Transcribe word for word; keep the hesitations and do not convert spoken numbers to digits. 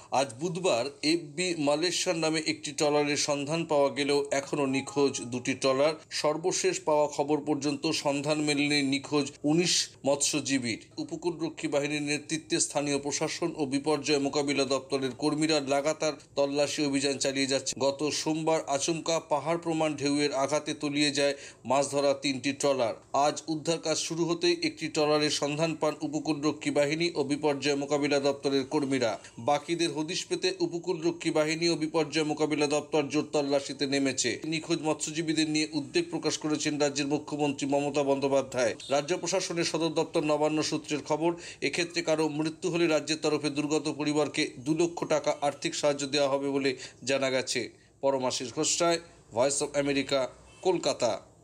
আজ বুধবার এফবি মালয়েশিয়ার নামে একটি ট্রলারের সন্ধান পাওয়া গেলেও এখনও নিখোঁজ দুটি ট্রলার। সর্বশেষ পাওয়া খবর পর্যন্ত সন্ধান মেলেনি নিখোঁজ উনিশ মৎস্যজীবীর। উপকূলরক্ষী বাহিনীর নেতৃত্বে স্থানীয় প্রশাসন ও বিপর্যয় মোকাবিলা দপ্তরের কর্মীরা লাগাতার তল্লাশি অভিযান চালিয়ে যাচ্ছে। গত সোমবার আচমকা পাহাড় প্রমাণ ঢেউয়ের আঘাতে তলিয়ে যায় মাছ ধরা তিনটি ট্রলার। আজ উদ্ধার কাজ শুরু হতেই একটি ট্রলারের সন্ধান পান উপকূলরক্ষী বাহিনী ও বিপর্যয় মোকাবিলা দপ্তরের কর্মীরা। বাকিদের হদিশ পেতে উপকূলরক্ষী বাহিনী ও বিপর্যয় মোকাবিলা দপ্তর জোর তল্লাশিতে নেমেছে। নিখোঁজ মৎস্যজীবীদের নিয়ে উদ্বেগ প্রকাশ করেছেন রাজ্যের মুখ্যমন্ত্রী মমতা বন্দ্যোপাধ্যায়। রাজ্য প্রশাসনের সদর দপ্তর নবান্ন সূত্রের খবর, এক্ষেত্রে কারো মৃত্যু হলে রাজ্যের তরফে দুর্গত পরিবারকে দু লক্ষ টাকা আর্থিক সাহায্য দেওয়া হবে বলে জানা গেছে। Paramashis Ghosh, voice of America, Kolkata.